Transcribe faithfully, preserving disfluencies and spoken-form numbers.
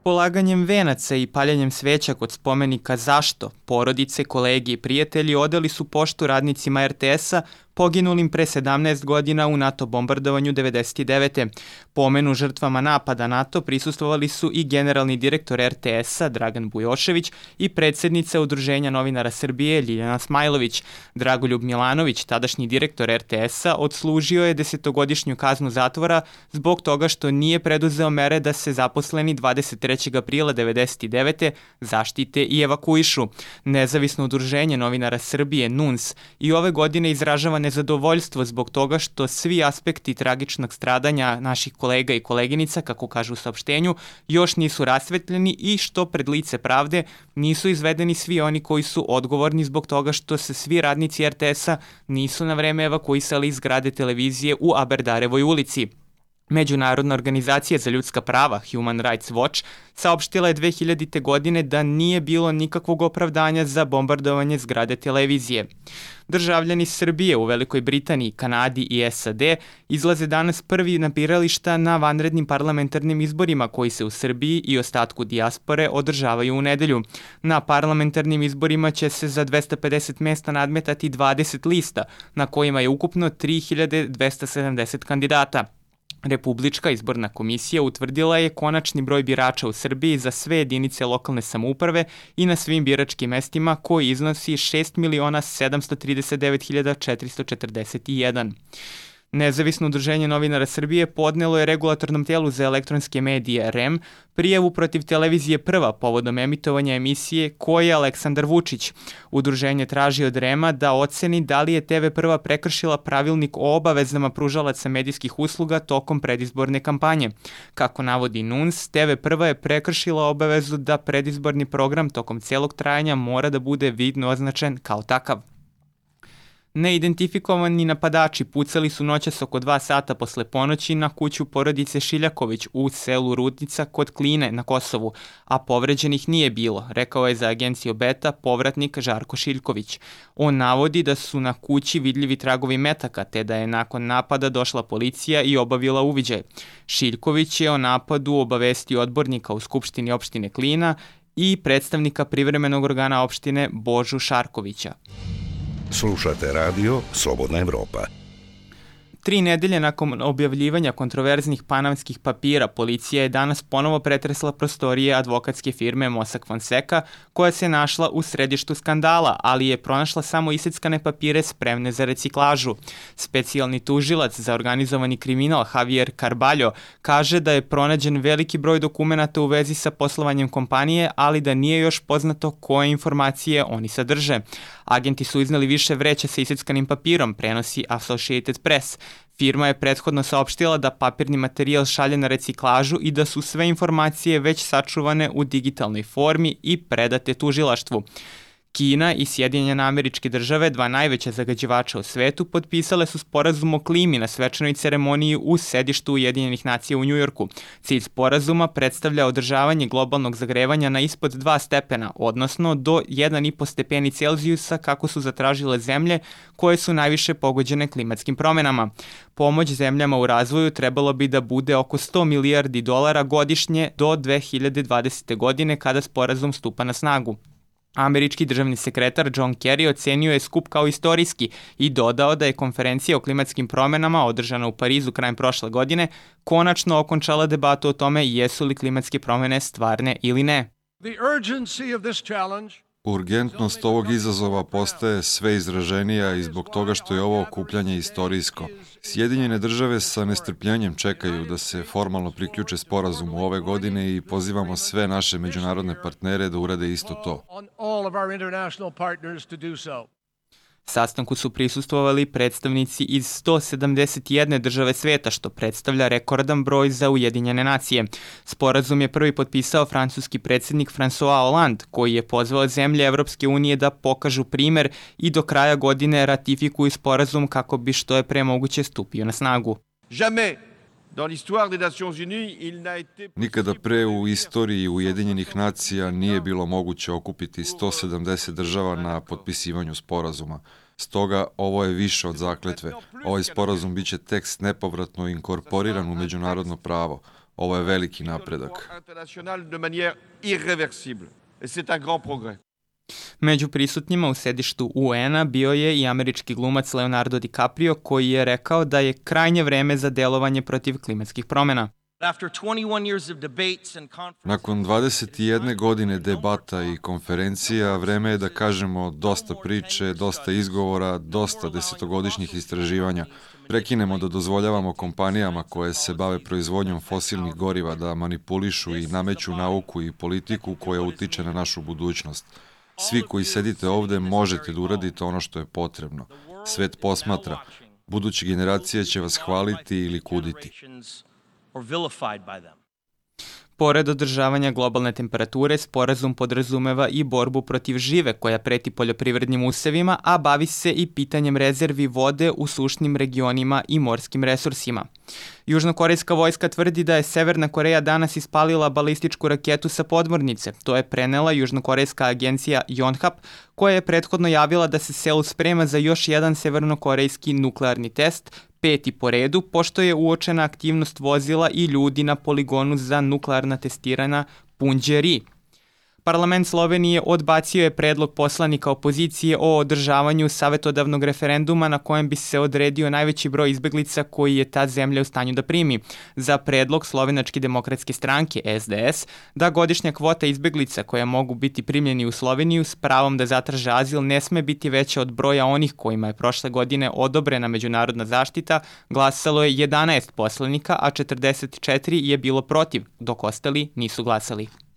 Polaganjem venaca i paljenjem sveća kod spomenika Zašto, porodice, kolege i prijatelji odali su poštu radnicima er te es-a poginulim pre sedamnaest godina u NATO bombardovanju devedeset devete. Pomenu žrtvama napada NATO prisustvovali su i generalni direktor er te es-a Dragan Bujošević i predsednica Udruženja novinara Srbije Ljiljana Smajlović. Dragoljub Milanović, tadašnji direktor er te es-a, odslužio je desetogodišnju kaznu zatvora zbog toga što nije preduzeo mere da se zaposleni dvadeset trećeg aprila devedeset devete zaštite i evakuišu. Nezavisno udruženje novinara Srbije N U N S i ove godine izražava nezadovoljstvo zbog toga što svi aspekti tragičnog stradanja naših kolega i koleginica, kako kažu u saopštenju, još nisu rasvetljeni i što pred lice pravde nisu izvedeni svi oni koji su odgovorni zbog toga što se svi radnici er te es-a nisu na vreme evakuisali iz zgrade televizije u Aberdarevoj ulici. Međunarodna organizacija za ljudska prava Human Rights Watch saopštila je dve hiljadite. godine da nije bilo nikakvog opravdanja za bombardovanje zgrade televizije. Državljani Srbije u Velikoj Britaniji, Kanadi i es a de izlaze danas prvi na birališta na vanrednim parlamentarnim izborima koji se u Srbiji i ostatku dijaspore održavaju u nedelju. Na parlamentarnim izborima će se za dvesta pedeset mesta nadmetati dvadeset lista, na kojima je ukupno tri hiljade dvesta sedamdeset kandidata. Republička izborna komisija utvrdila je konačni broj birača u Srbiji za sve jedinice lokalne samouprave i na svim biračkim mestima koji iznosi šest miliona sedamsto trideset devet hiljada četiristo četrdeset jedan. Nezavisno udruženje novinara Srbije podnelo je regulatornom telu za elektronske medije er e em prijavu protiv televizije Prva povodom emitovanja emisije Ko je Aleksandar Vučić. Udruženje traži od er e em-a da oceni da li je te ve Prva prekršila pravilnik o obavezama pružalaca medijskih usluga tokom predizborne kampanje. Kako navodi N U N S, te ve Prva je prekršila obavezu da predizborni program tokom celog trajanja mora da bude vidno označen kao takav. Neidentifikovani napadači pucali su noćas oko dva sata posle ponoći na kuću porodice Šiljaković u selu Rudnica kod Kline na Kosovu, a povređenih nije bilo, rekao je za agenciju Beta povratnik Žarko Šiljković. On navodi da su na kući vidljivi tragovi metaka, te da je nakon napada došla policija i obavila uviđaj. Šiljković je o napadu obavestio odbornika u Skupštini opštine Klina i predstavnika privremenog organa opštine Božu Šarkovića. Slušate radio Slobodna Evropa. Tri nedelje nakon objavljivanja kontroverznih panamskih papira, policija je danas ponovo pretresla prostorije advokatske firme Mossack Fonseca, koja se našla u središtu skandala, ali je pronašla samo iseckane papire spremne za reciklažu. Specijalni tužilac za organizovani kriminal Javier Carballo kaže da je pronađen veliki broj dokumenata u vezi sa poslovanjem kompanije, ali da nije još poznato koje informacije oni sadrže. Agenti su izneli više vreća sa iseckanim papirom, prenosi Associated Press. Firma je prethodno saopštila da papirni materijal šalje na reciklažu i da su sve informacije već sačuvane u digitalnoj formi i predate tužilaštvu. Kina i Sjedinjene Američke Države, dva najveća zagađivača u svetu, potpisale su sporazum o klimi na svečanoj ceremoniji u sedištu Ujedinjenih nacija u Njujorku. Cilj sporazuma predstavlja održavanje globalnog zagrevanja na ispod dva stepena, odnosno do jedan i po stepeni Celzijusa kako su zatražile zemlje koje su najviše pogođene klimatskim promenama. Pomoć zemljama u razvoju trebalo bi da bude oko sto milijardi dolara godišnje do dve hiljade dvadesete. godine kada sporazum stupa na snagu. Američki državni sekretar John Kerry ocenio je skup kao istorijski i dodao da je konferencija o klimatskim promenama održana u Parizu krajem prošle godine konačno okončala debatu o tome jesu li klimatske promene stvarne ili ne. Urgentnost ovog izazova postaje sve izraženija i zbog toga što je ovo okupljanje istorijsko. Sjedinjene države sa nestrpljenjem čekaju da se formalno priključe sporazumu ove godine i pozivamo sve naše međunarodne partnere da urade isto to. Sastanku su prisustvovali predstavnici iz sto sedamdeset jedne države sveta, što predstavlja rekordan broj za Ujedinjene nacije. Sporazum je prvi potpisao francuski predsjednik François Hollande, koji je pozvao zemlje Evropske unije da pokažu primer i do kraja godine ratifikuju sporazum kako bi što je pre moguće stupio na snagu. Nikada pre u istoriji Ujedinjenih nacija nije bilo moguće okupiti sto sedamdeset država na potpisivanju sporazuma. Stoga ovo je više od zakletve. Ovaj sporazum biće tekst nepovratno inkorporiran u međunarodno pravo. Ovo je veliki napredak. Među prisutnjima u sedištu U N-a bio je i američki glumac Leonardo DiCaprio, koji je rekao da je krajnje vreme za delovanje protiv klimatskih promjena. Nakon dvadeset jedne godine debata i konferencija, vreme je da kažemo dosta priče, dosta izgovora, dosta desetogodišnjih istraživanja. Prekinemo da dozvoljavamo kompanijama koje se bave proizvodnjom fosilnih goriva da manipulišu i nameću nauku i politiku koja utiče na našu budućnost. Svi koji sedite ovde možete da uradite ono što je potrebno. Svet posmatra. Buduće generacije će vas hvaliti ili kuditi. Pored održavanja globalne temperature, sporazum podrazumeva i borbu protiv žive koja preti poljoprivrednim usevima, a bavi se i pitanjem rezervi vode u sušnim regionima i morskim resursima. Južnokorejska vojska tvrdi da je Severna Koreja danas ispalila balističku raketu sa podmornice. To je prenela južnokorejska agencija Yonhap, koja je prethodno javila da se Seul sprema za još jedan severnokorejski nuklearni test, peti po redu, pošto je uočena aktivnost vozila i ljudi na poligonu za nuklearna testiranja Punđeri. Parlament Slovenije odbacio je predlog poslanika opozicije o održavanju savetodavnog referenduma na kojem bi se odredio najveći broj izbeglica koji je ta zemlja u stanju da primi. Za predlog Slovenačke demokratske stranke S D S da godišnja kvota izbeglica koja mogu biti primljeni u Sloveniju s pravom da zatraže azil ne sme biti veća od broja onih kojima je prošle godine odobrena međunarodna zaštita, glasalo je jedanaest poslanika, a četrdeset četiri je bilo protiv, dok ostali nisu glasali.